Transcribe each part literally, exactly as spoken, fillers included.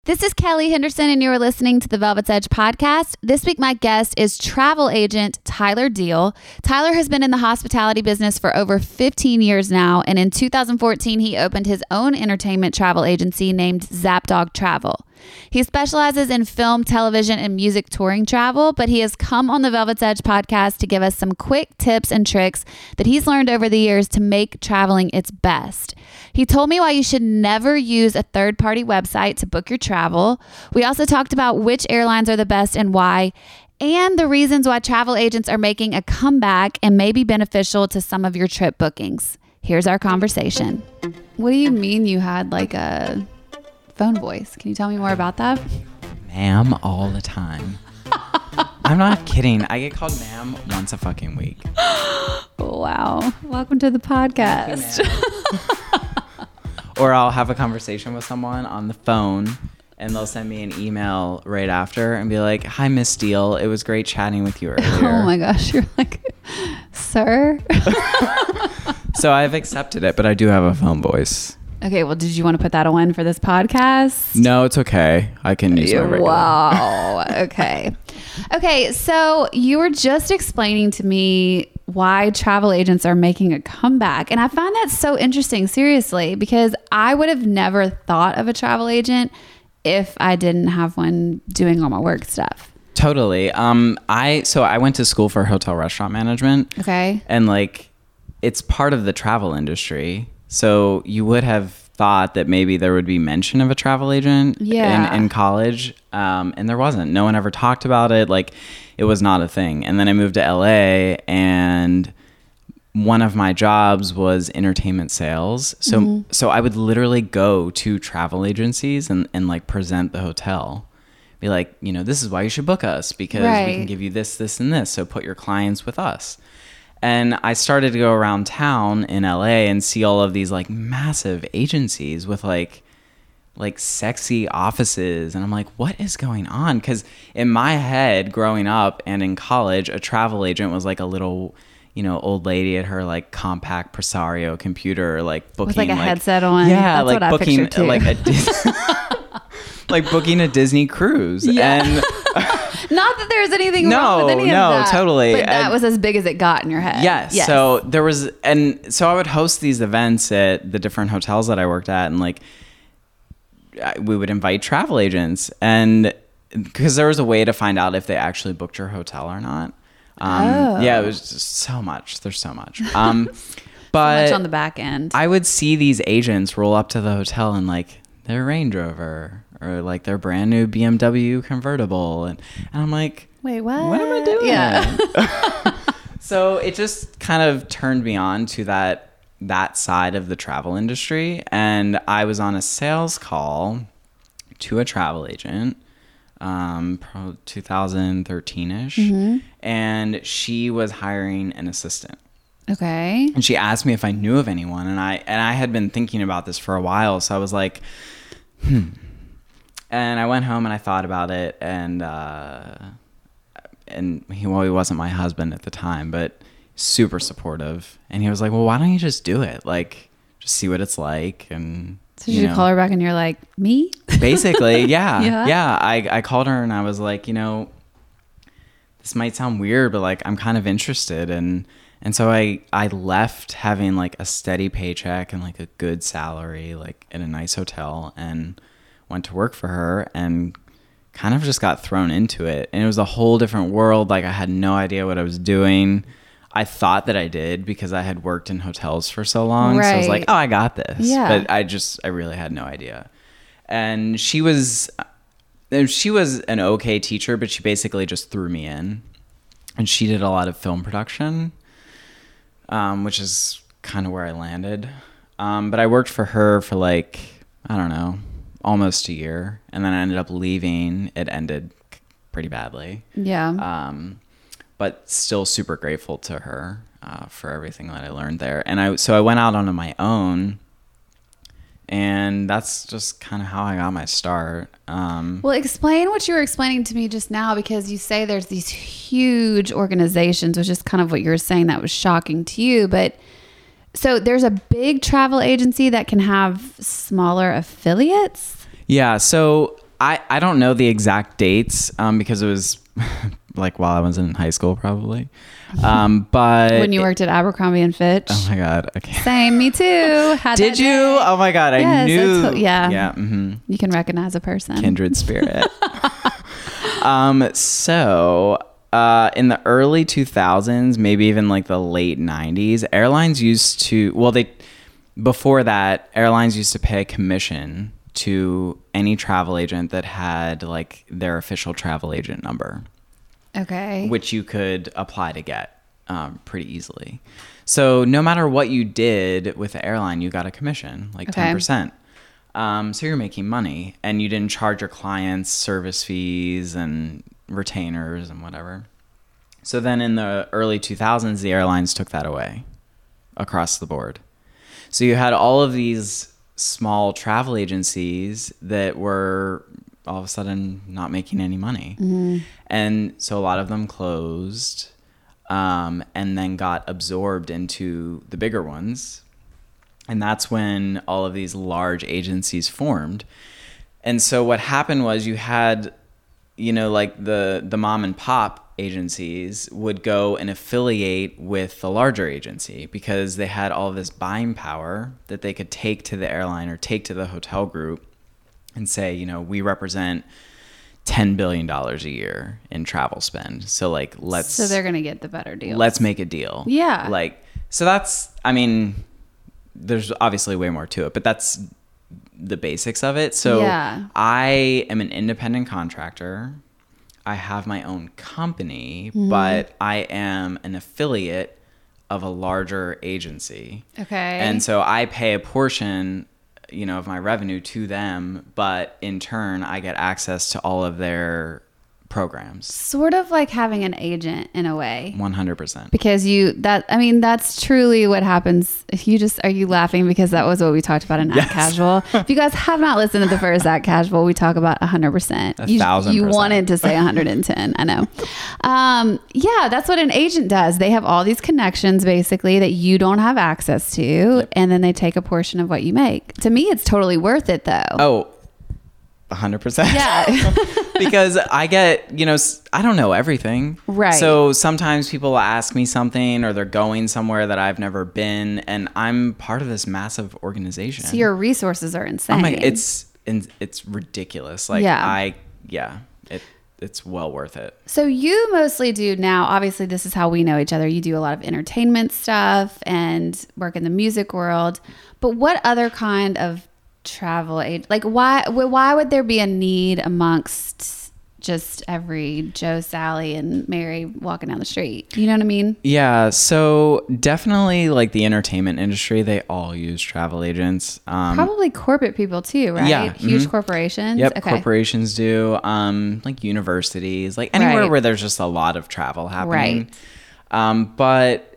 This is Kelly Henderson, and you are listening to the Velvet's Edge podcast. This week, my guest is travel agent Tyler Deal. Tyler has been in the hospitality business for over fifteen years now, and in two thousand fourteen, he opened his own entertainment travel agency named Zapdog Travel. He specializes in film, television, and music touring travel, but he has come on the Velvet's Edge podcast to give us some quick tips and tricks that he's learned over the years to make traveling its best. He told me why you should never use a third-party website to book your travel. We also talked about which airlines are the best and why, and the reasons why travel agents are making a comeback and may be beneficial to some of your trip bookings. Here's our conversation. What do you mean you had like a phone voice? Can you tell me more about that? Ma'am all the time. I'm not kidding. I get called ma'am once a fucking week. Wow. Welcome to the podcast. Or I'll have a conversation with someone on the phone and they'll send me an email right after and be like, "Hi, Miss Deal. It was great chatting with you earlier." Oh my gosh. You're like, sir? So I've accepted it, but I do have a phone voice. Okay, well, did you want to put that on for this podcast? No, it's okay. I can use my regular. Wow. Okay. Okay, so you were just explaining to me why travel agents are making a comeback. And I find that so interesting, seriously, because I would have never thought of a travel agent if I didn't have one doing all my work stuff. Totally. Um, I so I went to school for hotel restaurant management. Okay. And like, it's part of the travel industry. So you would have thought that maybe there would be mention of a travel agent yeah. in, in college. Um, and there wasn't. No one ever talked about it. Like, it was not a thing. And then I moved to L A, and one of my jobs was entertainment sales. So mm-hmm. so I would literally go to travel agencies and, and like present the hotel. Be like, you know, this is why you should book us, because right. we can give you this, this, and this. So put your clients with us. And I started to go around town in L A and see all of these like massive agencies with like like sexy offices. And I'm like, what is going on? Because in my head growing up and in college, a travel agent was like a little, you know, old lady at her like compact Presario computer, like booking with like a like, headset on. Yeah, that's like what I booking too. like a Dis- like booking a Disney cruise. Yeah. And not that there's anything no, wrong with any no, of that. totally. But that and, was as big as it got in your head. Yes. yes. So there was, and so I would host these events at the different hotels that I worked at, and like we would invite travel agents, and because there was a way to find out if they actually booked your hotel or not. Um, oh. Yeah, it was just so much. There's so much. Um, but so much on the back end. I would see these agents roll up to the hotel and like their Range Rover or like their brand new B M W convertible, and, and I'm like, wait, what? What am I doing? Yeah. So it just kind of turned me on to that that side of the travel industry, and I was on a sales call to a travel agent, um, pro twenty thirteen-ish, mm-hmm. and she was hiring an assistant. Okay. And she asked me if I knew of anyone, and I and I had been thinking about this for a while, so I was like, hmm. And I went home and I thought about it, and uh, and he well, he wasn't my husband at the time, but super supportive. And he was like, "Well, why don't you just do it? Like, just see what it's like." And so you, you know, call her back, and you're like, "Me?" Basically, yeah, yeah. yeah. I I called her and I was like, you know, this might sound weird, but like I'm kind of interested, and and so I I left having like a steady paycheck and like a good salary, like in a nice hotel, and went to work for her, and kind of just got thrown into it. And it was a whole different world. Like, I had no idea what I was doing. I thought that I did because I had worked in hotels for so long. Right. So I was like, oh, I got this. Yeah. But I just, I really had no idea. And she was, she was an okay teacher, but she basically just threw me in. And she did a lot of film production, um, which is kind of where I landed. Um, but I worked for her for like, I don't know, almost a year, and then I ended up leaving. It ended pretty badly. Yeah. Um, but still super grateful to her uh, for everything that I learned there. And I so I went out on my own, and that's just kind of how I got my start. Um, well, explain what you were explaining to me just now, because you say there's these huge organizations, which is kind of what you were saying that was shocking to you, but so there's a big travel agency that can have smaller affiliates? Yeah. So I, I don't know the exact dates um, because it was like while I was in high school probably. Um, but when you worked at Abercrombie and Fitch. Oh my God. Okay. Same. Me too. Had Did you? day. Oh my God. I yes, knew. to- yeah. Yeah. Mm-hmm. You can recognize a person. Kindred spirit. um, so uh, in the early two thousands, maybe even like the late nineties, airlines used to, well, they, before that, airlines used to pay a commission to any travel agent that had like their official travel agent number. Okay. Which you could apply to get um, pretty easily. So no matter what you did with the airline, you got a commission, like okay. ten percent. Um, so you're making money, and you didn't charge your clients service fees and retainers and whatever. So then in the early two thousands, the airlines took that away across the board. So you had all of these small travel agencies that were all of a sudden not making any money. Mm-hmm. And so a lot of them closed um, and then got absorbed into the bigger ones. And that's when all of these large agencies formed. And so what happened was you had, you know, like the, the mom and pop agencies would go and affiliate with the larger agency because they had all of this buying power that they could take to the airline or take to the hotel group and say, you know, we represent ten billion dollars a year in travel spend. So like, let's, so they're going to get the better deal. Let's make a deal. Yeah. Like, so that's, I mean, there's obviously way more to it, but that's the basics of it. So yeah. I am an independent contractor. I have my own company, mm-hmm. but I am an affiliate of a larger agency. Okay. And so I pay a portion, you know, of my revenue to them, but in turn I get access to all of their programs. Sort of like having an agent in a way. one hundred percent. Because you, that, I mean, that's truly what happens. If you just, are you laughing because that was what we talked about in Yes. Act Casual? If you guys have not listened to the first Act Casual, we talk about one hundred percent. A You, thousand you percent. wanted to say one hundred ten. I know. Um, yeah, that's what an agent does. They have all these connections basically that you don't have access to. Yep. And then they take a portion of what you make. To me, it's totally worth it though. Oh, one hundred percent. Yeah. Because I get, you know, I don't know everything. Right. So sometimes people ask me something or they're going somewhere that I've never been and I'm part of this massive organization. So your resources are insane. Oh my, it's, it's ridiculous. Like yeah. I, yeah, it, it's well worth it. So you mostly do now, obviously this is how we know each other. You do a lot of entertainment stuff and work in the music world, but what other kind of travel aid, like why why would there be a need amongst just every Joe, Sally and Mary walking down the street? You know what I mean? Yeah, so definitely like the entertainment industry, they all use travel agents. Um, Probably corporate people too, right? Yeah, Huge mm-hmm. corporations. Yep, okay. corporations do. Um, like universities, like anywhere Right. where there's just a lot of travel happening. Right. Um, but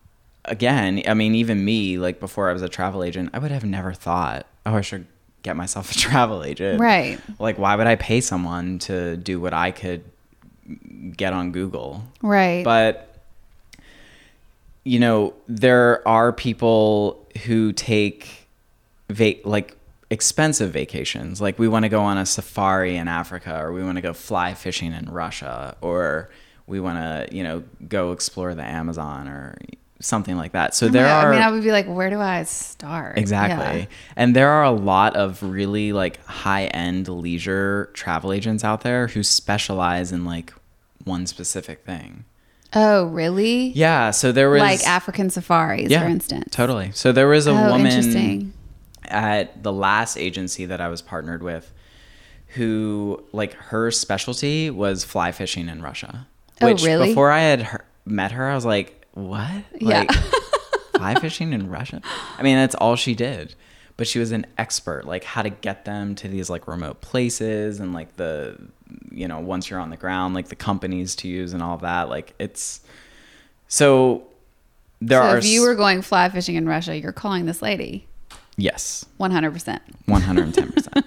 again, I mean, even me, like before I was a travel agent, I would have never thought, oh, I should get myself a travel agent. Right. Like, why would I pay someone to do what I could get on Google? Right. But, you know, there are people who take va- like expensive vacations. Like we want to go on a safari in Africa, or we want to go fly fishing in Russia, or we want to, you know, go explore the Amazon or something like that. So there I are, mean, I would be like, where do I start? exactly. Yeah. And there are a lot of really like high-end leisure travel agents out there who specialize in like one specific thing. Oh, really? Yeah. So there was Like African safaris, yeah, for instance. Totally. So there was a Oh, woman interesting. at the last agency that I was partnered with who like her specialty was fly fishing in Russia. Oh, Which really? before I had her, met her, I was like, what? Yeah. Like fly fishing in Russia? I mean, that's all she did. But she was an expert, like how to get them to these like remote places and like the, you know, once you're on the ground, like the companies to use and all that. Like it's, so there so are. if you were going fly fishing in Russia, you're calling this lady. Yes. one hundred percent. one hundred ten percent.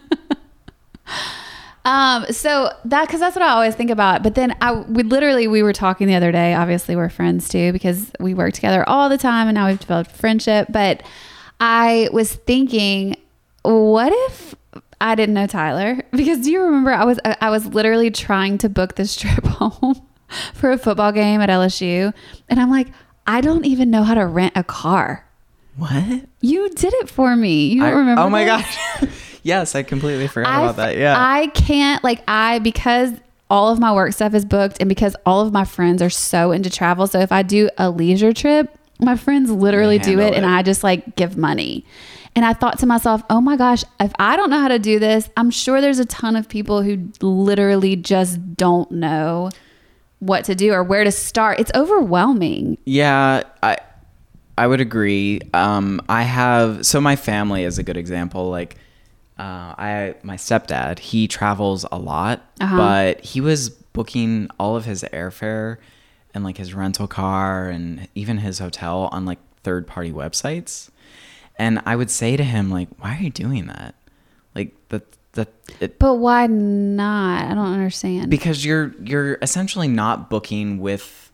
Um, so that, cause that's what I always think about. But then I, we literally, we were talking the other day, obviously we're friends too, because we work together all the time and now we've developed friendship. But I was thinking, what if I didn't know Tyler because do you remember I was I was literally trying to book this trip home for a football game at L S U, and I'm like, I don't even know how to rent a car. What? You did it for me. You don't I, remember? Oh my this? gosh. Yes, I completely forgot I, about that. Yeah. I can't like I because all of my work stuff is booked and because all of my friends are so into travel. So if I do a leisure trip, my friends literally do it, it and I just like give money. And I thought to myself, oh my gosh, if I don't know how to do this, I'm sure there's a ton of people who literally just don't know what to do or where to start. It's overwhelming. Yeah, I I would agree. Um, I have, so my family is a good example. Like, uh, I my stepdad, he travels a lot, uh-huh. but he was booking all of his airfare and like his rental car and even his hotel on like third party websites. And I would say to him, like, why are you doing that? Like that, that, it, but why not? I don't understand. Because you're, you're essentially not booking with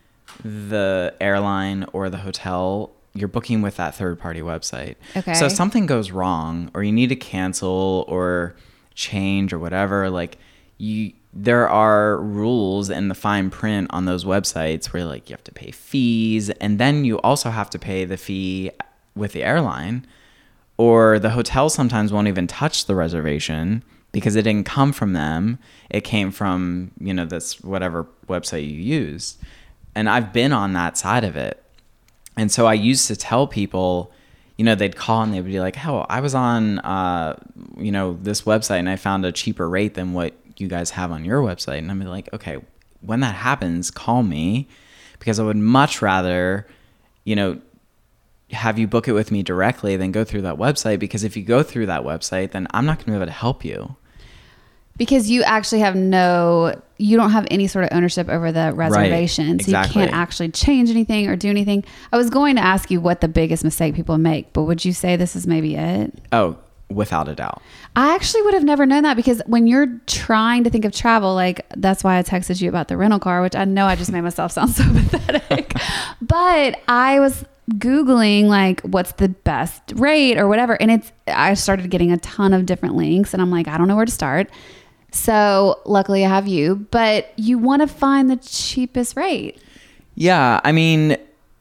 the airline or the hotel. You're booking with that third party website. Okay. So if something goes wrong or you need to cancel or change or whatever, like you, there are rules in the fine print on those websites where like you have to pay fees, and then you also have to pay the fee with the airline, or the hotel sometimes won't even touch the reservation because it didn't come from them. It came from, you know, this whatever website you use. And I've been on that side of it. And so I used to tell people, you know, they'd call and they would be like, hell, I was on, uh, you know, this website and I found a cheaper rate than what you guys have on your website. And I'm like, okay, when that happens, call me, because I would much rather, you know, have you book it with me directly than go through that website, because if you go through that website, then I'm not going to be able to help you. Because you actually have no, you don't have any sort of ownership over the reservation. Right, so exactly. You can't actually change anything or do anything. I was going to ask you what the biggest mistake people make, but would you say this is maybe it? Oh, without a doubt. I actually would have never known that, because when you're trying to think of travel, like that's why I texted you about the rental car, which I know I just made myself sound so pathetic. But I was Googling like what's the best rate or whatever, and it's I started getting a ton of different links, and I'm like, I don't know where to start. So luckily I have you, but you want to find the cheapest rate. Yeah, I mean,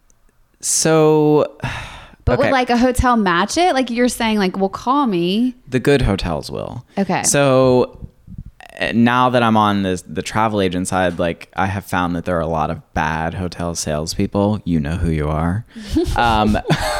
so but okay. would like a hotel match it? Like you're saying, like, well, call me. The good hotels will. Okay. So now that I'm on this, the travel agent side, like I have found that there are a lot of bad hotel salespeople. You know who you are. um,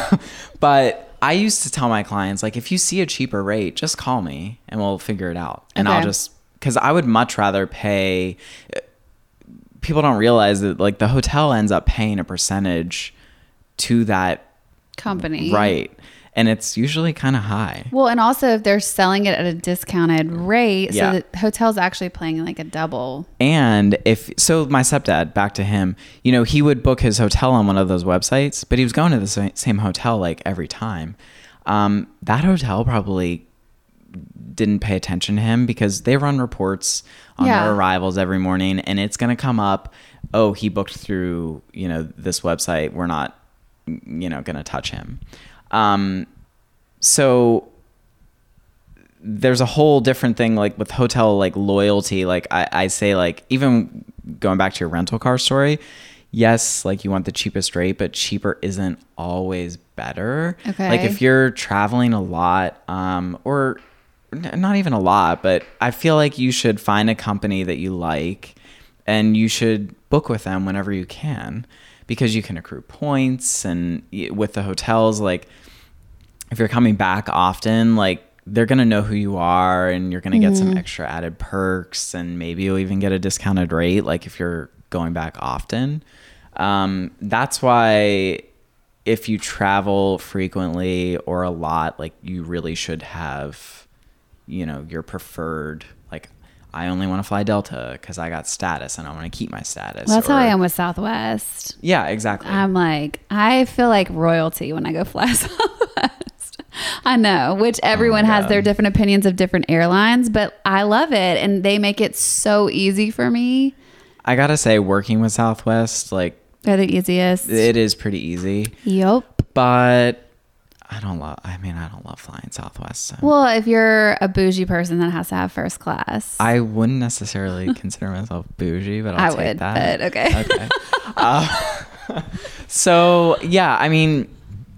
but I used to tell my clients, like, if you see a cheaper rate, just call me and we'll figure it out. And okay. I'll just, because I would much rather pay. People don't realize that like the hotel ends up paying a percentage to that company. Right. And it's usually kind of high. Well, and also if they're selling it at a discounted rate, yeah. so the hotel's actually playing like a double. And if, so my stepdad, back to him, you know, he would book his hotel on one of those websites, but he was going to the same hotel like every time. Um, that hotel probably didn't pay attention to him because they run reports on yeah. their arrivals every morning, and it's going to come up, oh, he booked through, you know, this website. We're not, you know, going to touch him. Um, so there's a whole different thing, like with hotel, like loyalty. Like I, I say, like, even going back to your rental car story, yes, like you want the cheapest rate, but cheaper isn't always better. Okay. Like if you're traveling a lot, um, or n- not even a lot, but I feel like you should find a company that you like and you should book with them whenever you can, because you can accrue points. And with the hotels, like if you're coming back often, like they're going to know who you are and you're going to get mm-hmm. some extra added perks, and maybe you'll even get a discounted rate. Like if you're going back often, um, that's why if you travel frequently or a lot, like you really should have, you know, your preferred, like, I only want to fly Delta because I got status and I want to keep my status. Well, that's or, how I am with Southwest. Yeah, exactly. I'm like, I feel like royalty when I go fly Southwest. I know, which everyone oh has their different opinions of different airlines, but I love it. And they make it so easy for me. I got to say, working with Southwest, like, they're the easiest. It is pretty easy. Yep. But I don't love, I mean, I don't love flying Southwest. So. Well, if you're a bougie person that has to have first class. I wouldn't necessarily consider myself bougie, but I'll I take would, that. but okay. Okay. uh, so, yeah, I mean,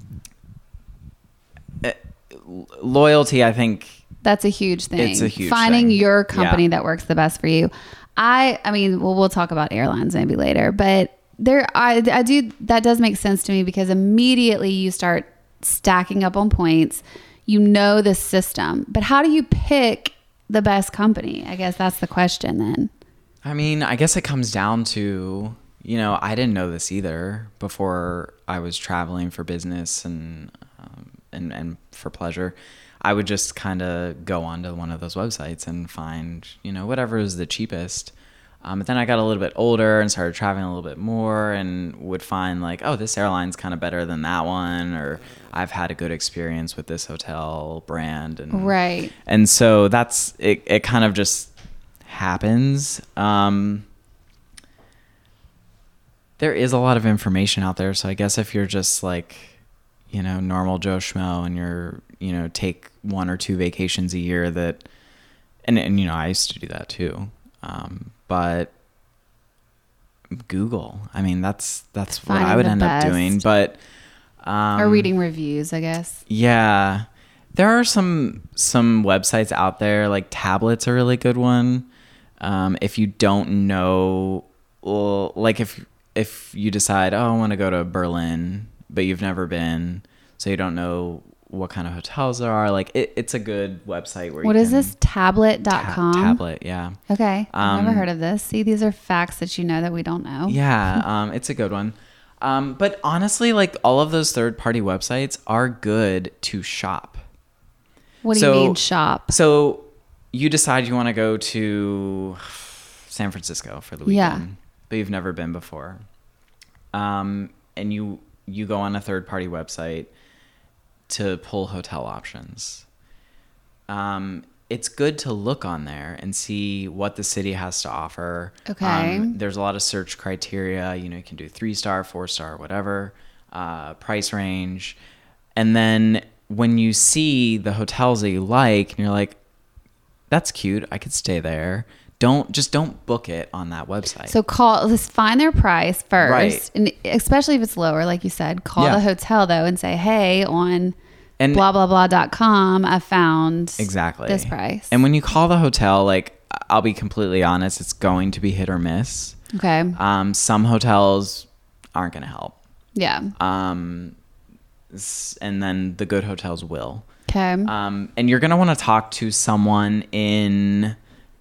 uh, loyalty, I think. That's a huge thing. It's a huge Finding thing. your company Yeah. that works the best for you. I, I mean, well, we'll talk about airlines maybe later, but there, I, I do, that does make sense to me because immediately you start stacking up on points. You know the system, but how do you pick the best company? I guess that's the question then. I mean, I guess it comes down to, you know, I didn't know this either before I was traveling for business and um, and, and for pleasure. I would just kind of go onto one of those websites and find, you know, whatever is the cheapest. Um, but then I got a little bit older and started traveling a little bit more and would find like, oh, this airline's kind of better than that one, or I've had a good experience with this hotel brand. And, right. And so that's, it, it kind of just happens. Um, there is a lot of information out there. So I guess if you're just like, you know, normal Joe Schmo and you're, you know, take one or two vacations a year that, and, and you know, I used to do that too. Um, but Google, I mean, that's, that's Finding what I would the end best. up doing, but, um, Or reading reviews, I guess. Yeah. There are some, some websites out there, like Tablet's a really good one. Um, if you don't know, well, like if, if you decide, oh, I want to go to Berlin, but you've never been, so you don't know what kind of hotels there are. Like it, it's a good website where What you is can, this? Tablet dot com? Ta- Tablet, yeah. Okay. I've never Um, heard of this. See, these are facts that you know that we don't know. Yeah, um, it's a good one. Um, but honestly, like all of those third-party websites are good to shop. What do So- you mean shop? So you decide you want to go to San Francisco for the weekend, Yeah. but you've never been before. Um, and you you go on a third-party website to pull hotel options. Um, it's good to look on there and see what the city has to offer. Okay. Um, there's a lot of search criteria. You know, you can do three-star, four-star, whatever, uh, price range. And then when you see the hotels that you like and you're like, that's cute, I could stay there. Don't just don't book it on that website. So call, let's find their price first. Right. And especially if it's lower, like you said, call Yeah. the hotel though and say, hey, on and blah, blah, blah dot com, I found exactly this price. And when you call the hotel, like I'll be completely honest, it's going to be hit or miss. Okay. Um, some hotels aren't going to help. Yeah. Um, s- and then the good hotels will. Okay. Um, and you're going to want to talk to someone in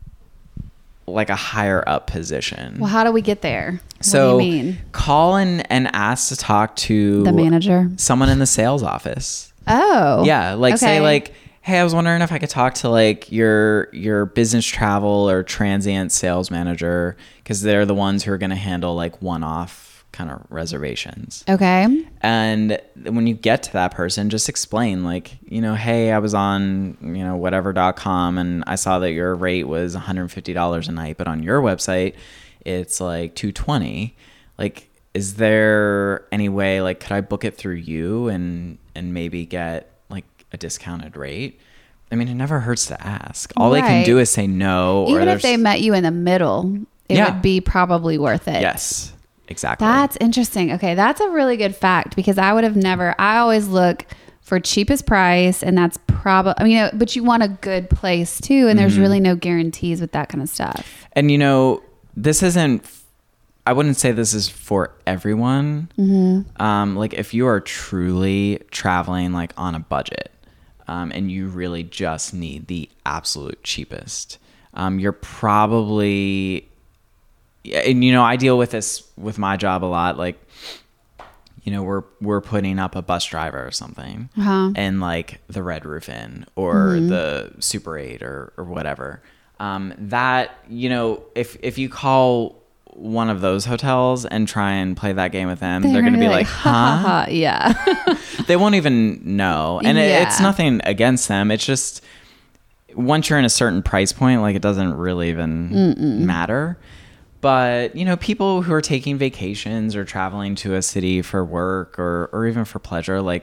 like a higher up position. Well, how do we get there? So what do you mean? call in and ask to talk to The manager? someone in the sales office. Oh. Yeah. Like say okay. like, hey, I was wondering if I could talk to like your, your business travel or transient sales manager, because they're the ones who are going to handle like one-off kind of reservations. Okay. And when you get to that person, just explain like, you know, hey, I was on, you know, whatever dot com and I saw that your rate was one hundred fifty dollars a night, but on your website, it's like two hundred twenty dollars. Like, is there any way, like, could I book it through you and, and maybe get like a discounted rate? I mean, it never hurts to ask. All they can Right. do is say no. Even or if there's- they met you in the middle, it Yeah. would be probably worth it. Yes, exactly. That's interesting. Okay, that's a really good fact because I would have never. I always look for cheapest price, and that's probably. I mean, you know, but you want a good place too, and there's Mm-hmm. really no guarantees with that kind of stuff. And you know, this isn't. I wouldn't say this is for everyone. Mm-hmm. Um, like if you are truly traveling like on a budget, um, and you really just need the absolute cheapest, um, you're probably. And you know, I deal with this with my job a lot. Like, you know, we're we're putting up a bus driver or something, Uh-huh. and like the Red Roof Inn or Mm-hmm. the Super eight or or whatever. Um, that you know, if if you call one of those hotels and try and play that game with them, they're, they're going to be like, ha, ha, huh? ha. Yeah. They won't even know. And it, it's Yeah. nothing against them. It's just once you're in a certain price point, like it doesn't really even Mm-mm. matter. But, you know, people who are taking vacations or traveling to a city for work or, or even for pleasure, like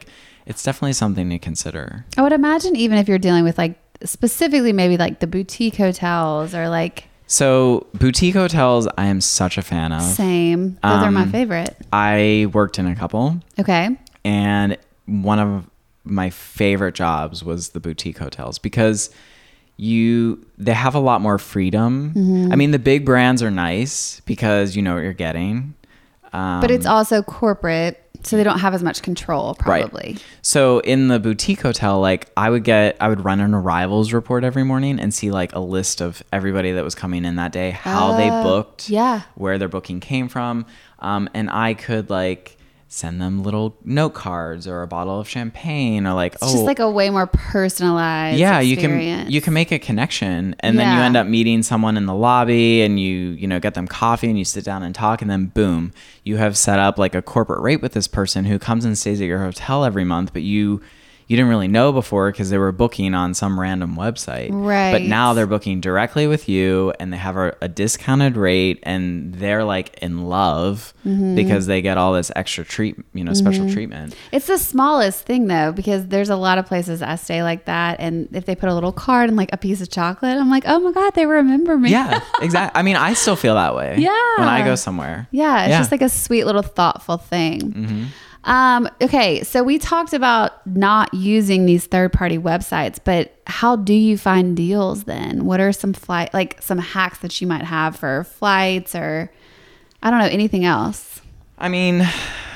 it's definitely something to consider. I would imagine even if you're dealing with like specifically maybe like the boutique hotels or like. So boutique hotels, I am such a fan of. Same. Those um, are my favorite. I worked in a couple. Okay. And one of my favorite jobs was the boutique hotels because you they have a lot more freedom. Mm-hmm. I mean, the big brands are nice because you know what you're getting. Um, but it's also corporate, so they don't have as much control, probably. Right. So in the boutique hotel, like I would get, I would run an arrivals report every morning and see like a list of everybody that was coming in that day, how uh, they booked, yeah, where their booking came from. Um, and I could like send them little note cards or a bottle of champagne or like, it's oh, just like a way more personalized yeah, experience. you can, you can make a connection and yeah. then you end up meeting someone in the lobby and you, you know, get them coffee and you sit down and talk and then boom, you have set up like a corporate rate with this person who comes and stays at your hotel every month, but you, you didn't really know before because they were booking on some random website. Right. But now they're booking directly with you and they have a, a discounted rate and they're like in love mm-hmm. because they get all this extra treat, you know, special mm-hmm. treatment. It's the smallest thing though, because there's a lot of places I stay like that. And if they put a little card and like a piece of chocolate, I'm like, oh my God, they remember me. Yeah, exactly. I mean, I still feel that way. Yeah. When I go somewhere. Yeah. It's yeah. just like a sweet little thoughtful thing. Mm-hmm. Um, okay. So we talked about not using these third-party websites, but how do you find deals then? What are some flight, like some hacks that you might have for flights or I don't know, anything else? I mean,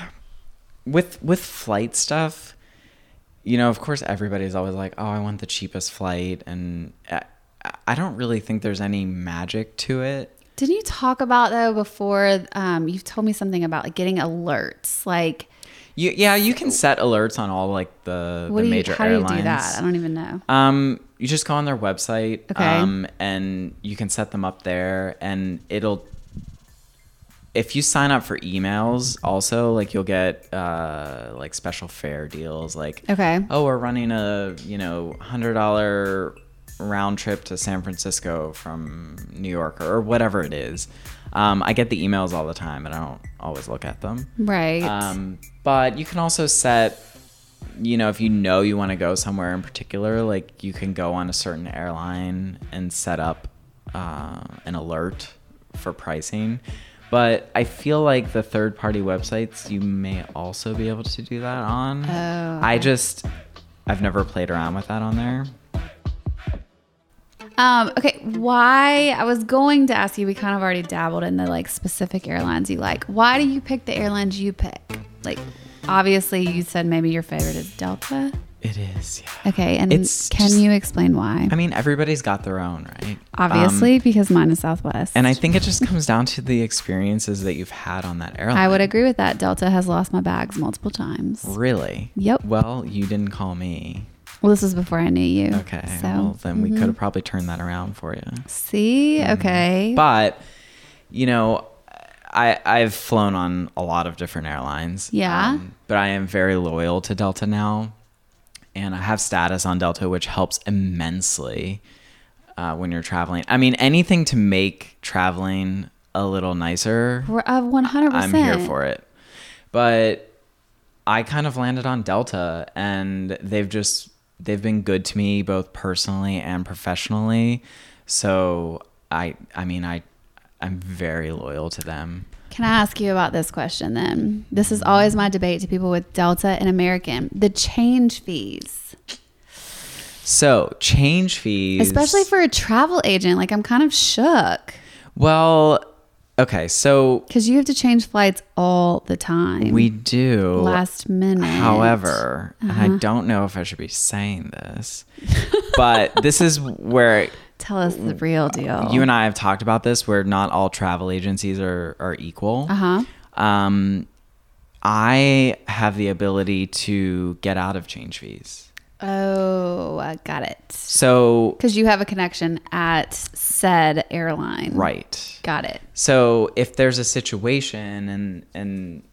with, with flight stuff, you know, of course everybody's always like, oh, I want the cheapest flight. And I, I don't really think there's any magic to it. Didn't you talk about though before, um, you've told me something about like getting alerts, like, You, yeah, you can set alerts on all like the, the you, major how airlines. How do you do that? I don't even know. Um, you just go on their website, okay. um, and you can set them up there, and it'll. If you sign up for emails, also like you'll get uh, like special fare deals, like okay, oh, we're running a you know hundred dollar round trip to San Francisco from New York or whatever it is. Um, I get the emails all the time and I don't always look at them. Right. Um, but you can also set, you know, if you know you want to go somewhere in particular, like you can go on a certain airline and set up uh, an alert for pricing. But I feel like the third party websites, you may also be able to do that on. Oh. I just, I've never played around with that on there. Um, okay, why, I was going to ask you, we kind of already dabbled in the like specific airlines you like. Why do you pick the airlines you pick? Like, obviously you said maybe your favorite is Delta. It is, yeah. Okay, and it's can just, you explain why? I mean, everybody's got their own, right? Obviously, um, because mine is Southwest. And I think it just comes down to the experiences that you've had on that airline. I would agree with that. Delta has lost my bags multiple times. Really? Yep. Well, you didn't call me. Well, this was before I knew you. Okay. So, well, then mm-hmm. we could have probably turned that around for you. See? Mm-hmm. Okay. But, you know, I, I've flown on a lot of different airlines. Yeah. Um, but I am very loyal to Delta now. And I have status on Delta, which helps immensely uh, when you're traveling. I mean, anything to make traveling a little nicer. Uh, one hundred percent. I'm here for it. But I kind of landed on Delta, and they've just... they've been good to me both personally and professionally. So I, I mean, I, I'm very loyal to them. Can I ask you about this question then? This is always my debate to people with Delta and American. The change fees. So change fees. Especially for a travel agent. Like I'm kind of shook. Well, okay. So. Because you have to change flights all the time. We do. Last minute. However, uh-huh. and I don't know if I should be saying this, but this is where... Tell us the real deal. You and I have talked about this, where not all travel agencies are, are equal. Uh-huh. Um, I have the ability to get out of change fees. Oh, I got it. So... because you have a connection at said airline. Right. Got it. So if there's a situation and, and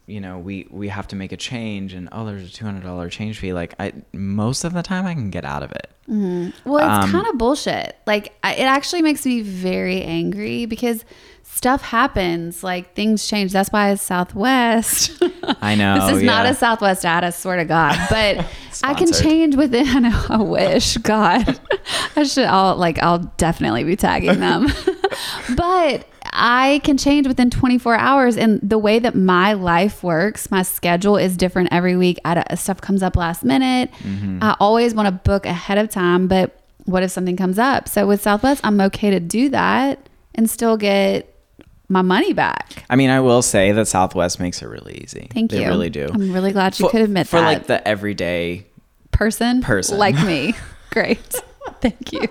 you know, we, we have to make a change and, oh, there's a two hundred dollars change fee. Like I, most of the time I can get out of it. Mm-hmm. Well, it's Um, kind of bullshit. Like I, it actually makes me very angry because stuff happens, like things change. That's why it's Southwest. I know. This is not yeah. a Southwest ad, I swear to God. But I can Sponsored. change within. I know. I wish. God, I should. I'll like. I'll definitely be tagging them. But I can change within twenty-four hours, and the way that my life works, my schedule is different every week. I, stuff comes up last minute. Mm-hmm. I always want to book ahead of time, but what if something comes up? So with Southwest, I'm okay to do that and still get my money back. I mean, I will say that Southwest makes it really easy. Thank they you. They really do. I'm really glad you for, could admit for that. For like the everyday person, person like me. Great. Thank you.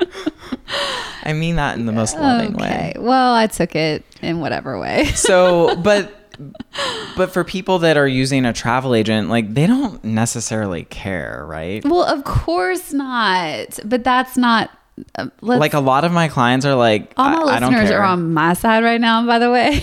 I mean that in the most loving okay. way. Well, I took it in whatever way. So, but but for people that are using a travel agent, like they don't necessarily care, right? Well, of course not. But that's not. Uh, let's, Like a lot of my clients are like, all my I, I don't listeners care. are on my side right now, by the way.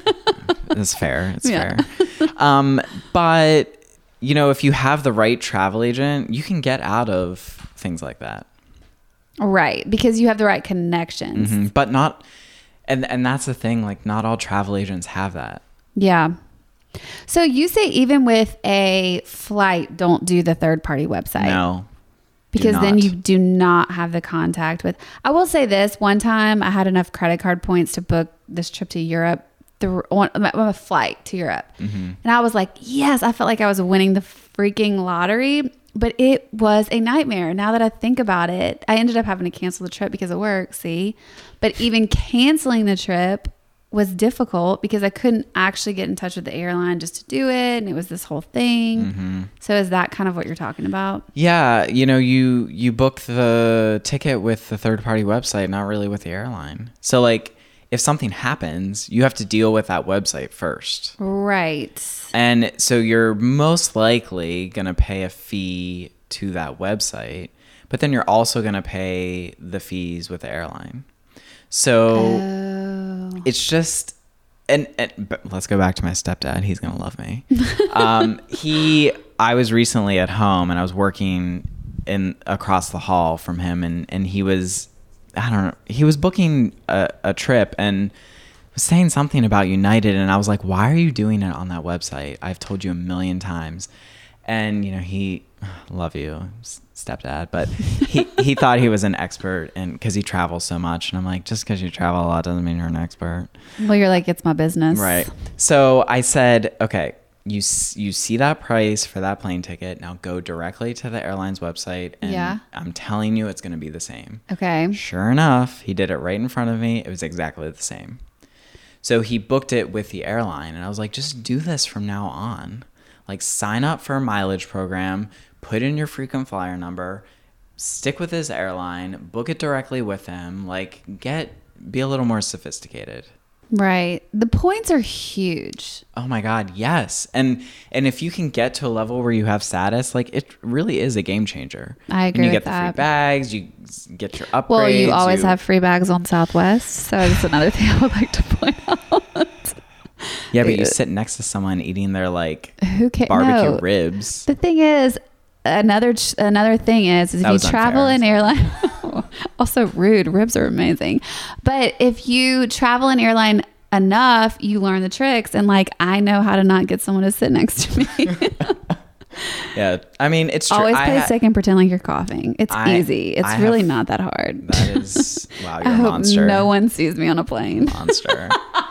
It's fair. It's Yeah. fair. Um, but you know, if you have the right travel agent, you can get out of things like that. Right, because you have the right connections. Mm-hmm. But not, and and that's the thing. Like, not all travel agents have that. Yeah. So you say even with a flight, don't do the third party website. No. Because then not. you do not have the contact with. I will say this: one time I had enough credit card points to book this trip to Europe, the one a flight to Europe, Mm-hmm. and I was like, yes, I felt like I was winning the freaking lottery. But it was a nightmare. Now that I think about it, I ended up having to cancel the trip because of work. See, but even canceling the trip was difficult because I couldn't actually get in touch with the airline just to do it, and it was this whole thing. Mm-hmm. So is that kind of what you're talking about? Yeah, you know, you you book the ticket with the third party website, not really with the airline. So like, if something happens, you have to deal with that website first. Right. And so you're most likely going to pay a fee to that website, but then you're also going to pay the fees with the airline. So Oh. it's just, and, and but let's go back to my stepdad. He's going to love me. um, he, I was recently at home and I was working in across the hall from him, and, and he was, I don't know, he was booking a, a trip and was saying something about United, and I was like, why are you doing it on that website? I've told you a million times. And, you know, he, love you, stepdad, but he, he thought he was an expert, and because he travels so much. And I'm like, just because you travel a lot doesn't mean you're an expert. Well, you're like, it's my business. Right. So I said, okay, you you see that price for that plane ticket. Now go directly to the airline's website, and Yeah. I'm telling you it's going to be the same. Okay. Sure enough, he did it right in front of me. It was exactly the same. So he booked it with the airline, and I was like, just do this from now on. Like, sign up for a mileage program, put in your frequent flyer number, stick with this airline, book it directly with them. Like, get be a little more sophisticated. Right. The points are huge. Oh my God, yes. And and if you can get to a level where you have status, like, it really is a game changer. I agree And you with get the that. free bags, you get your upgrades. Well, you always you- have free bags on Southwest, so that's another thing I would like to point out. Yeah, but you sit next to someone eating their, like, Who cares? barbecue No. ribs. The thing is, another ch- another thing is, is if That you was travel unfair. in airline, also rude. Ribs are amazing, but if you travel in airline enough, you learn the tricks. And like, I know how to not get someone to sit next to me. Yeah, I mean, it's true. Always I play ha- sick and pretend like you're coughing. It's I- easy. It's I really have- not that hard. That is, wow, you're I a hope monster. no one sees me on a plane. Monster.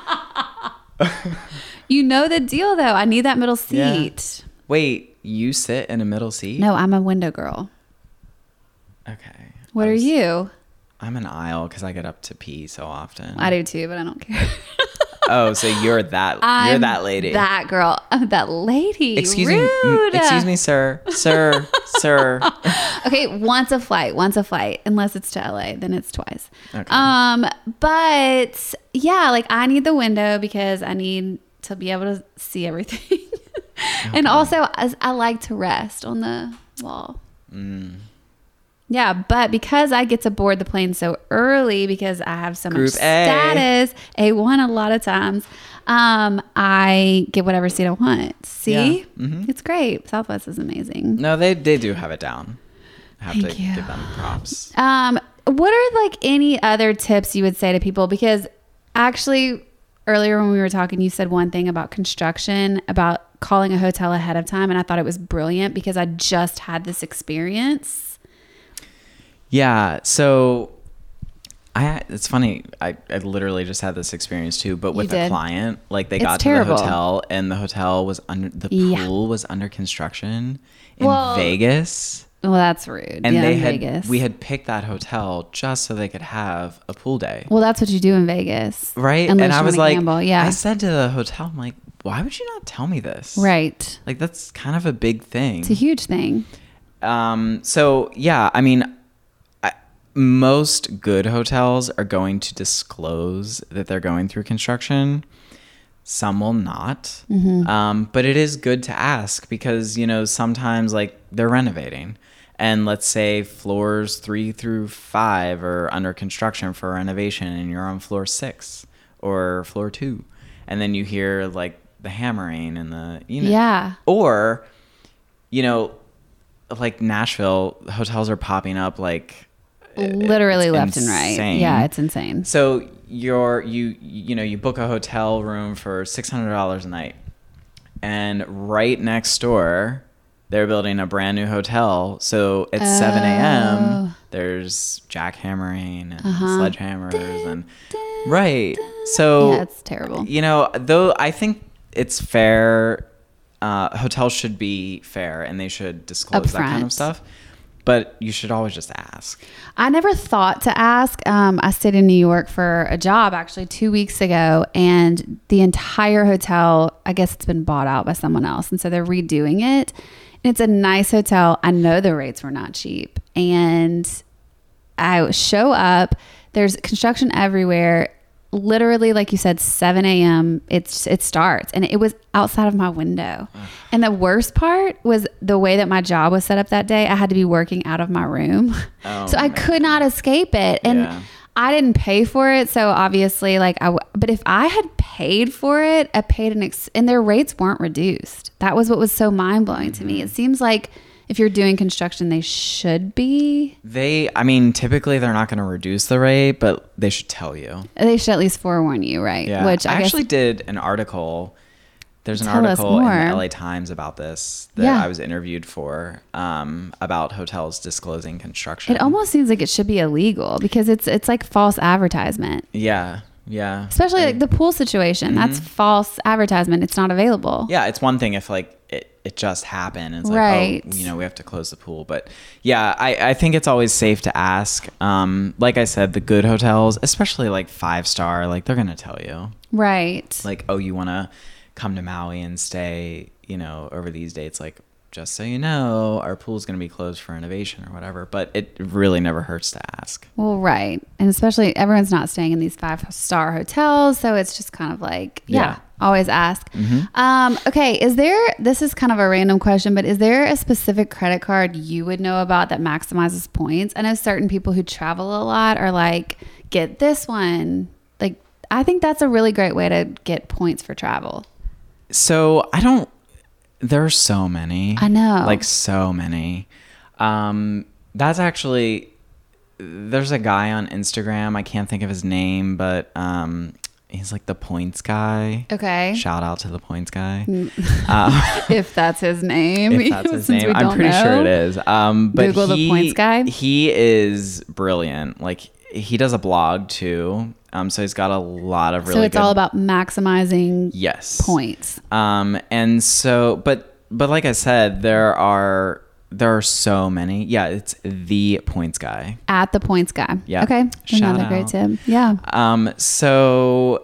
You know the deal, though. I need that middle Yeah. seat. Wait, you sit in a middle seat? No, I'm a window girl. Okay. What I are was- you? I'm an aisle because I get up to pee so often. I do too, but I don't care. Oh, so you're that you're I'm that lady. That girl. I'm that lady. Excuse Rude. me. m- Excuse me, sir. Sir. Sir. Okay, once a flight. Once a flight. Unless it's to L A, then it's twice. Okay. Um, but yeah, like I need the window because I need to be able to see everything. And also, as I like to rest on the wall. Mm. Yeah, but because I get to board the plane so early because I have so Group much A. status, A one a lot of times, um, I get whatever seat I want. See? Yeah. Mm-hmm. It's great. Southwest is amazing. No, they, they do have it down. I have Thank to you. give them props. Um, what are like any other tips you would say to people? Because actually earlier when we were talking, you said one thing about construction, about calling a hotel ahead of time. And I thought it was brilliant because I just had this experience. Yeah. So I, it's funny. I, I literally just had this experience too, but with You a did? client, like they It's got terrible. to the hotel and the hotel was under, the Yeah. pool was under construction in Well, Vegas. Well, that's rude. And yeah, they in had, Vegas. we had picked that hotel just so they could have a pool day. Well, that's what you do in Vegas. Right. Unless And I you was wanna like, gamble. Yeah. I said to the hotel, I'm like, why would you not tell me this? Right. Like that's kind of a big thing. It's a huge thing. Um, so yeah, I mean, I, most good hotels are going to disclose that they're going through construction. Some will not. Mm-hmm. Um, but it is good to ask because, you know, sometimes like they're renovating and let's say floors three through five are under construction for renovation and you're on floor six or floor two. And then you hear like the hammering and the, you know, Yeah. or, you know, like Nashville, hotels are popping up like Literally it's left and right. insane. Yeah, it's insane. So you're you you know you book a hotel room for six hundred dollars a night, and right next door they're building a brand new hotel. So at Oh. seven a.m. there's jackhammering and Uh-huh. sledgehammers and right. So Yeah, it's terrible. You know, though I think it's fair. Uh, hotels should be fair and they should disclose that kind Upfront. of stuff. But you should always just ask. I never thought to ask. Um, I stayed in New York for a job actually two weeks ago, and the entire hotel, I guess it's been bought out by someone else. And so they're redoing it. And it's a nice hotel. I know the rates were not cheap. And I show up, there's construction everywhere. Literally, like you said, seven a.m. It's it starts, and it was outside of my window. And the worst part was the way that my job was set up that day. I had to be working out of my room, Oh, so I man. could not escape it. And Yeah. I didn't pay for it, so obviously, like I. W- but if I had paid for it, I paid an ex- and their rates weren't reduced. That was what was so mind blowing to me. It seems like if you're doing construction, they should be. They, I mean, typically they're not going to reduce the rate, but they should tell you. They should at least forewarn you, right? Yeah. Which I, I, guess actually did an article. There's an Tell us article in more. the L A Times about this that Yeah. I was interviewed for um, about hotels disclosing construction. It almost seems like it should be illegal because it's it's like false advertisement. Yeah. Yeah. Especially like And- the pool situation. That's false advertisement. It's not available. Yeah, it's one thing if like it, it just happened. It's like, Right. oh, you know, we have to close the pool. But yeah, I, I think it's always safe to ask. Um, like I said, the good hotels, especially like five star, like they're gonna tell you. Right. Like, oh, you wanna come to Maui and stay, you know, over these dates, like just so you know, our pool's going to be closed for renovation or whatever, but it really never hurts to ask. Well, right. And especially everyone's not staying in these five star hotels. So it's just kind of like, yeah, Yeah. always ask. Mm-hmm. Um, okay. Is there, this is kind of a random question, but is there a specific credit card you would know about that maximizes points? I know certain people who travel a lot are like, get this one. Like, I think that's a really great way to get points for travel. So I don't, there are so many. I know. Like so many. Um, that's actually, there's a guy on Instagram. I can't think of his name, but um, he's like the points guy. Okay. Shout out to the points guy. uh, If that's his name. if that's his Since we name. I'm don't pretty sure know. it is. Um, but Google the he, points guy? He is brilliant. Like he does a blog too. Um, so he's got a lot of really So it's good. all about maximizing yes. points. Um, and so, but, but like I said, there are, there are so many. Yeah. It's the points guy. At the points guy. Yeah. Okay. Shout Another great out. tip. Yeah. Um, so,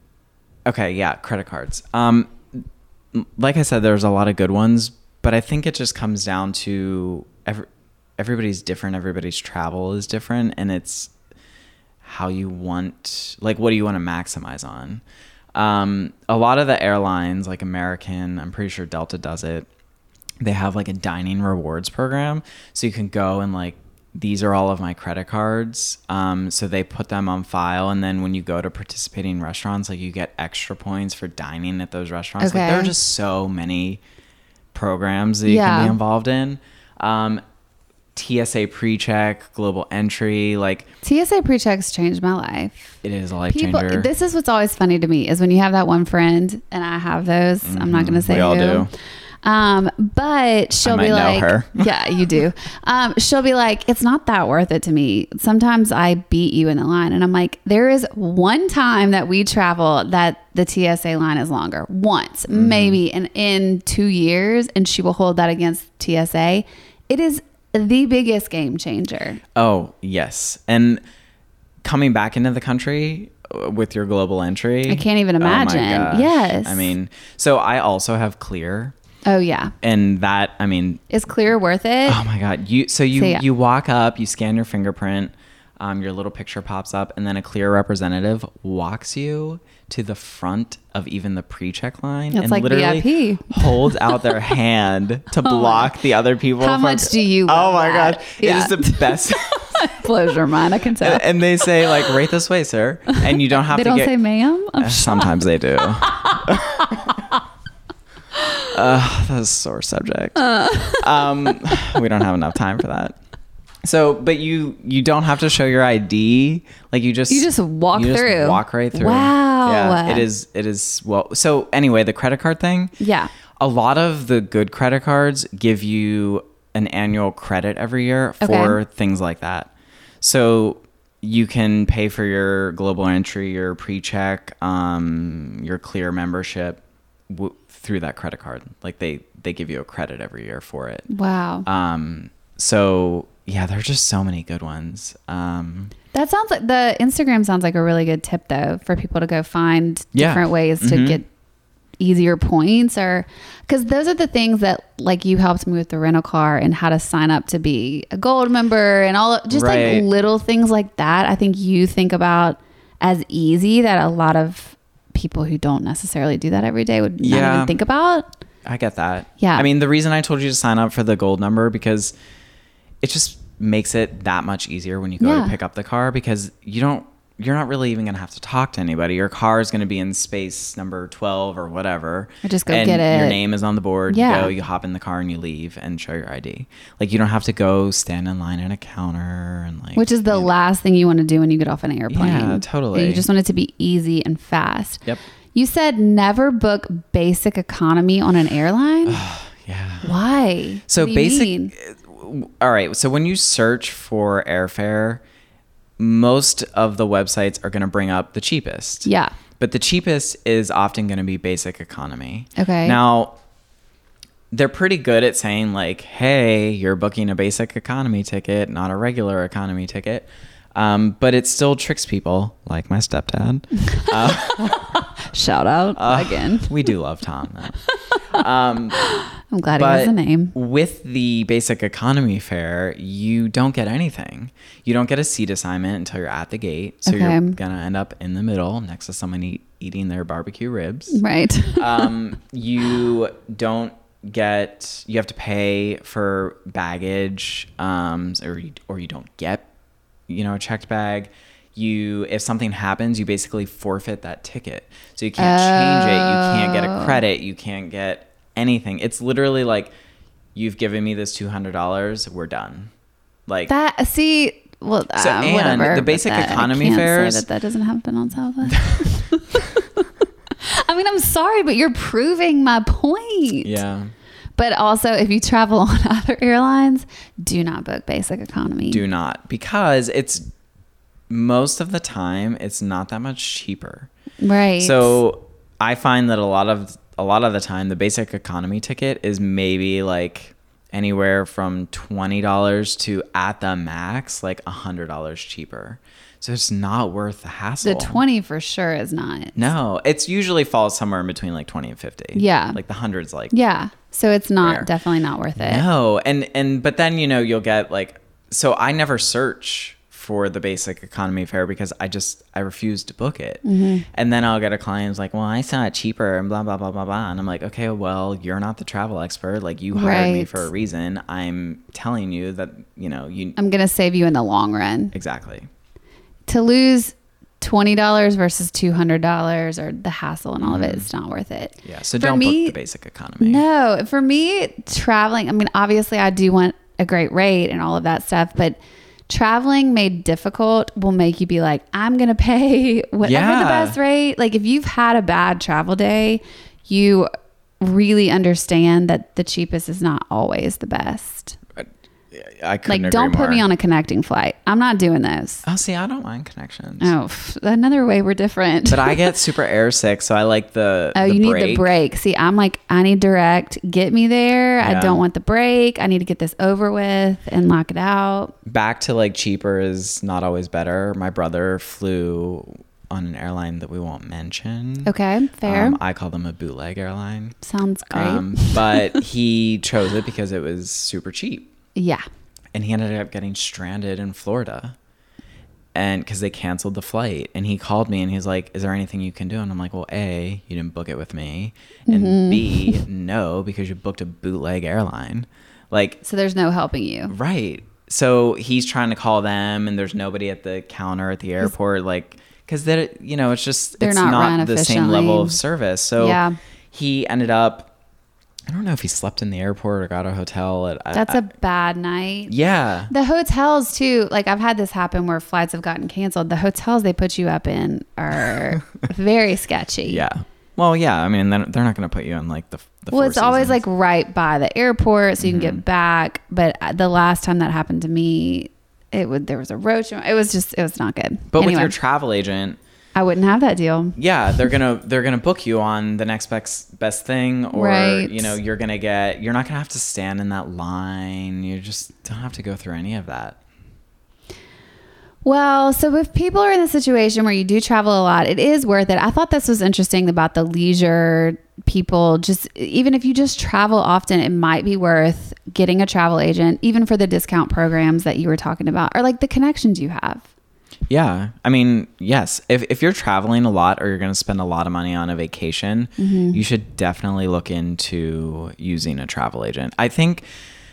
okay. Yeah. Credit cards. Um, like I said, there's a lot of good ones, but I think it just comes down to every, everybody's different. Everybody's travel is different, and it's how you want, like, what do you want to maximize on? Um, a lot of the airlines, like American, I'm pretty sure Delta does it. They have like a dining rewards program, so you can go and like these are all of my credit cards. Um, so they put them on file. And then when you go to participating restaurants, like you get extra points for dining at those restaurants. Okay. Like there are just so many programs that you Yeah. can be involved in. Um, T S A PreCheck, Global Entry, like T S A PreChecks changed my life. it is a life People, changer. this is what's always funny to me is when you have that one friend, and I have those. Mm-hmm. I'm not going to say We all who. do. Um, but she'll I might be know like, her. yeah, you do. Um, she'll be like, it's not that worth it to me. Sometimes I beat you in the line. And I'm like, there is one time that we travel that the T S A line is longer. Once, mm-hmm. maybe in, in two years. And she will hold that against T S A. It is the biggest game changer. Oh, yes. And coming back into the country with your Global Entry. I can't even imagine. Oh my gosh. Yes. I mean, so I also have Clear. Oh yeah. And that, I mean, is Clear worth it? Oh my God. You, so you, so, yeah. you walk up, you scan your fingerprint, um, your little picture pops up, and then a Clear representative walks you to the front of even the pre-check line. It's and like literally V I P. holds out their hand to block oh the other people. How from, much do you Oh my that? God. Yeah. It is the best. Blows your mind. I can tell. And, and they say like, right this way, sir. And you don't have they to don't get. say ma'am? I'm Uh, Sometimes they do. uh, that's a sore subject. Uh. Um, we don't have enough time for that. So, but you you don't have to show your I D. Like you just you just walk you just through. Walk right through. Wow. Yeah, it is. It is. Well, so anyway, the credit card thing. Yeah. A lot of the good credit cards give you an annual credit every year for Okay. things like that. So you can pay for your Global Entry, your pre-check, um, your Clear membership w- through that credit card. Like they, they give you a credit every year for it. Wow. Um, so yeah, there are just so many good ones. Um, that sounds like the Instagram sounds like a really good tip though, for people to go find Yeah. different ways to Mhm. get easier points, or because those are the things that like you helped me with the rental car and how to sign up to be a gold member and all just Right. like little things like that. I think you think about as easy that a lot of people who don't necessarily do that every day would not Yeah. even think about. I get that. Yeah. I mean, the reason I told you to sign up for the gold number because it just makes it that much easier when you go Yeah. to pick up the car because you don't, you're not really even going to have to talk to anybody. Your car is going to be in space number twelve or whatever. Or just go and get it. Your name is on the board. Yeah. You go, you hop in the car and you leave and show your I D. Like you don't have to go stand in line at a counter and like. Which is the you know. last thing you want to do when you get off an airplane. Yeah, totally. You just want it to be easy and fast. Yep. You said never book basic economy on an airline. Yeah. Why? So What do you basic. mean? All right. So when you search for airfare, most of the websites are going to bring up the cheapest. Yeah. But the cheapest is often going to be basic economy. Okay. Now, they're pretty good at saying like, hey, you're booking a basic economy ticket, not a regular economy ticket. Um, but it still tricks people like my stepdad. Uh, Shout out uh, again. We do love Tom, though. Um, I'm glad he has a name. With the basic economy fare, you don't get anything. You don't get a seat assignment until you're at the gate. So Okay. you're going to end up in the middle next to someone eat, eating their barbecue ribs. Right. um, you don't get, you have to pay for baggage, um, or, you, or you don't get, you know, a checked bag. You, if something happens, you basically forfeit that ticket. So you can't change it. You can't get a credit. You can't get anything. It's literally like, you've given me this two hundred dollars. We're done. Like that. See, well, So, uh, and whatever. the but basic that, economy I can't fares- say that that doesn't happen on Southwest. I mean, I'm sorry, but you're proving my point. Yeah. But also, if you travel on other airlines, do not book basic economy. Do not, because it's most of the time it's not that much cheaper. Right. So I find that a lot of a lot of the time the basic economy ticket is maybe like anywhere from twenty dollars to at the max like one hundred dollars cheaper. So it's not worth the hassle. the twenty for sure is not. No, it's usually falls somewhere in between like twenty and fifty. Yeah. Like the hundreds like Yeah. So it's not Rare. definitely not worth it. No, and and but then you know you'll get like, so I never search for the basic economy fare because I just, I refuse to book it. Mm-hmm. And then I'll get a client who's like, well, I saw it cheaper and blah, blah, blah, blah, blah. And I'm like, okay, well, you're not the travel expert. Like you hired right. me for a reason. I'm telling you that, you know, you. I'm going to save you in the long run. Exactly. To lose twenty dollars versus two hundred dollars or the hassle and all mm-hmm. of it, it's not worth it. Yeah. So for don't me, book the basic economy. No, for me, traveling, I mean, obviously I do want a great rate and all of that stuff, but traveling made difficult will make you be like, I'm going to pay whatever yeah. the best rate. Like if you've had a bad travel day, you really understand that the cheapest is not always the best. I couldn't like, don't agree put more. me on a connecting flight. I'm not doing those. Oh, see, I don't mind connections. Oh, pff, another way we're different. But I get super airsick, so I like the Oh, the you break. need the break. See, I'm like, I need direct. Get me there. Yeah. I don't want the break. I need to get this over with and lock it out. Back to like cheaper is not always better. My brother flew on an airline that we won't mention. Okay, fair. Um, I call them a bootleg airline. Sounds great. Um, but he chose it because it was super cheap. Yeah. And he ended up getting stranded in Florida. And because they canceled the flight. And he called me and he's like, is there anything you can do? And I'm like, well, A, you didn't book it with me. And Mm-hmm. B, no, because you booked a bootleg airline. Like, So there's no helping you. right. So he's trying to call them and there's nobody at the counter at the airport. Like, because they're, you know, it's just, They're it's not not, run the same level of efficiently. service. So Yeah. he ended up, I don't know if he slept in the airport or got a hotel. At, That's a a bad night. Yeah. The hotels too, like I've had this happen where flights have gotten canceled. The hotels they put you up in are very sketchy. Yeah. Well, yeah. I mean, they're, they're not going to put you in like the, the Well, Four it's always Seasons. like right by the airport so you Mm-hmm. can get back. But the last time that happened to me, it would, there was a roach. It was just, it was not good. But anyway, with your travel agent, I wouldn't have that deal. yeah, they're gonna they're gonna book you on the next best best thing, or Right. you know you're gonna get you're not gonna have to stand in that line. You just don't have to go through any of that. Well, so if people are in a situation where you do travel a lot, it is worth it. I thought this was interesting about the leisure people. Just even if you just travel often, it might be worth getting a travel agent, even for the discount programs that you were talking about, or like the connections you have. Yeah, I mean, yes. If if you're traveling a lot or you're going to spend a lot of money on a vacation, Mm-hmm. you should definitely look into using a travel agent. I think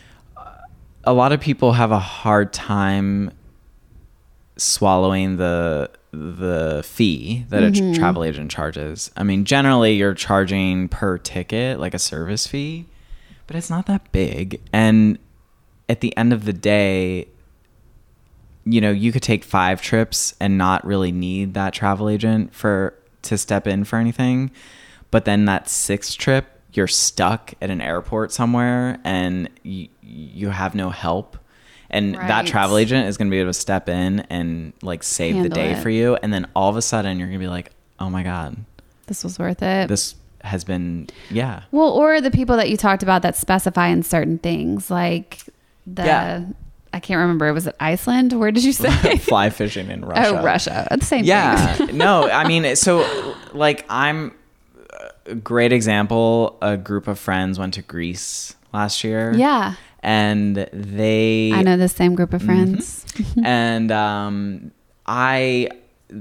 a lot of people have a hard time swallowing the the fee that Mm-hmm. a travel agent charges. I mean, generally you're charging per ticket, like a service fee, but it's not that big. And at the end of the day, you know, you could take five trips and not really need that travel agent for to step in for anything. But then that sixth trip, you're stuck at an airport somewhere and you, you have no help. And that Right. travel agent is going to be able to step in and like save the Handle day it. for you. And then all of a sudden you're going to be like, oh my God, This was worth it. this has been, yeah. Well, or the people that you talked about that specify in certain things, like the, Yeah. I can't remember. Was it Iceland? Where did you say? Fly fishing in Russia. Oh, Russia. It's the same Yeah. thing. No, I mean, so like I'm a great example. A group of friends went to Greece last year. Yeah. And they, I know the same group of friends. and um, I,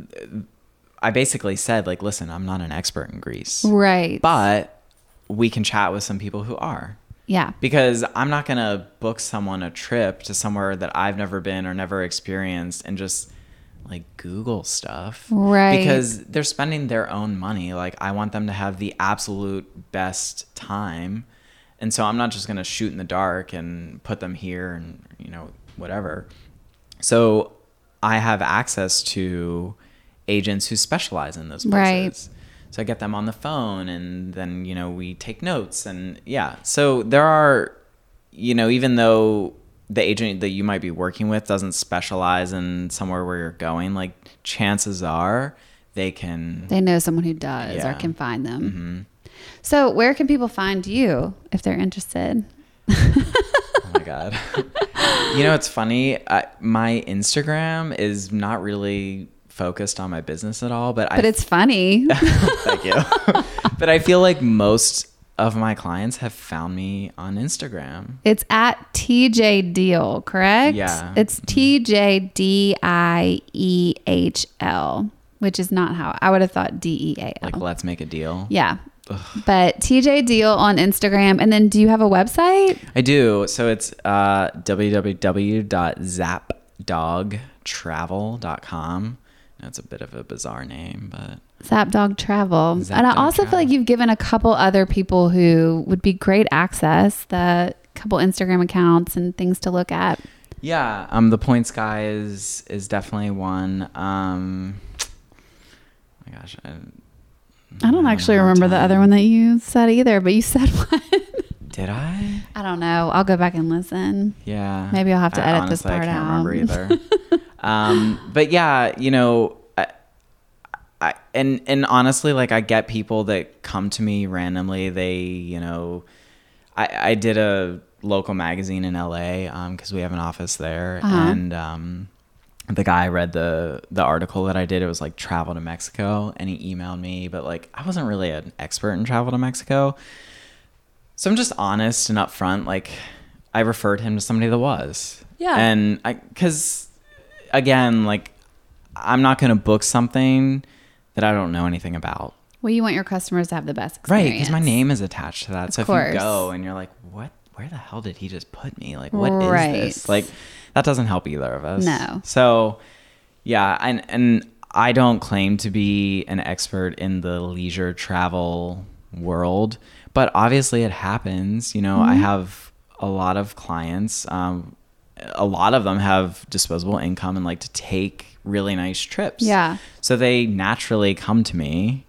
I basically said like, listen, I'm not an expert in Greece, Right. but we can chat with some people who are. Yeah. Because I'm not going to book someone a trip to somewhere that I've never been or never experienced and just like Google stuff. Right. Because they're spending their own money. Like I want them to have the absolute best time. And so I'm not just going to shoot in the dark and put them here and, you know, whatever. So I have access to agents who specialize in those places. Right. So I get them on the phone and then, you know, we take notes and yeah. So there are, you know, even though the agent that you might be working with doesn't specialize in somewhere where you're going, like chances are they can. They know someone who does Yeah. or can find them. Mm-hmm. So where can people find you if they're interested? Oh my God. You know, it's funny. I, my Instagram is not really focused on my business at all, but, But I, it's funny. thank you. But I feel like most of my clients have found me on Instagram. It's at T J Deal, correct? Yeah. It's T J D I E H L, which is not how I would have thought D E A L. Like, let's make a deal. Yeah. Ugh. But T J Deal on Instagram. And then do you have a website? I do. So it's uh, w w w dot zap dog travel dot com. That's a bit of a bizarre name, but Zapdog Travel. Zap and I Dog also Travel. feel like you've given a couple other people who would be great access, the couple Instagram accounts and things to look at. Yeah, um, the Points guy is is definitely one. Um, oh my gosh, I, I don't I actually don't have remember the time. other one that you said either, but you said one. Did I? I don't know. I'll go back and listen. Yeah. Maybe I'll have to I, edit honestly, this part I can't out. remember either. um, but yeah, you know, I, I and and honestly, like I get people that come to me randomly. They, you know, I I did a local magazine in L A um because we have an office there, Uh-huh. and um. The guy read the the article that I did. It was like travel to Mexico, and he emailed me, but like I wasn't really an expert in travel to Mexico. So I'm just honest and upfront. Like I referred him to somebody that was. Yeah. And I, cause again, like I'm not going to book something that I don't know anything about. Well, you want your customers to have the best experience. Right. Cause my name is attached to that. Of so course. if you go and you're like, what, where the hell did he just put me? Like, what Right. is this? Like that doesn't help either of us. No. So yeah. And, and I don't claim to be an expert in the leisure travel world, but obviously it happens. You know, Mm-hmm. I have a lot of clients. Um, a lot of them have disposable income and like to take really nice trips. Yeah. So they naturally come to me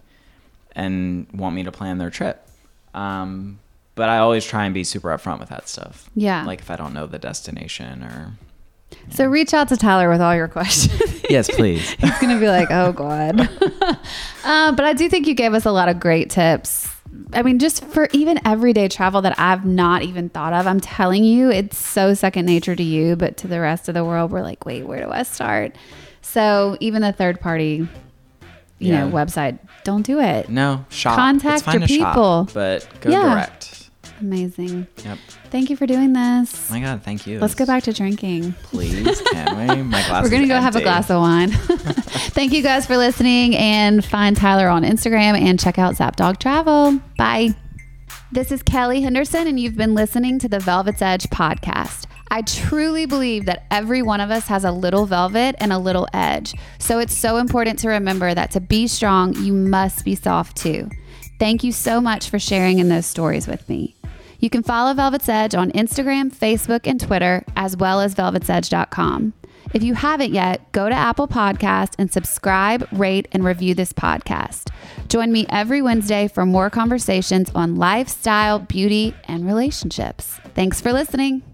and want me to plan their trip. Um, but I always try and be super upfront with that stuff. Yeah. Like if I don't know the destination or. So reach out to Tyler with all your questions. Yes, please. He's going to be like, oh, God. uh, but I do think you gave us a lot of great tips. I mean, just for even everyday travel that I've not even thought of. I'm telling you, it's so second nature to you, but to the rest of the world, we're like, wait, where do I start? So even the third party, you Yeah. know, website, don't do it. No, shop. Contact it's fine your to shop, people. but go Yeah. direct. Amazing. Yep. Thank you for doing this. Oh my God, thank you. Let's go back to drinking. Please, can we? My glass We're going to is go have a empty. glass of wine. Thank you guys for listening, and find Tyler on Instagram and check out Zapdog Travel. Bye. This is Kelly Henderson, and you've been listening to the Velvet's Edge podcast. I truly believe that every one of us has a little velvet and a little edge. So it's so important to remember that to be strong, you must be soft too. Thank you so much for sharing in those stories with me. You can follow Velvet's Edge on Instagram, Facebook, and Twitter, as well as velvets edge dot com. If you haven't yet, go to Apple Podcast and subscribe, rate, and review this podcast. Join me every Wednesday for more conversations on lifestyle, beauty, and relationships. Thanks for listening.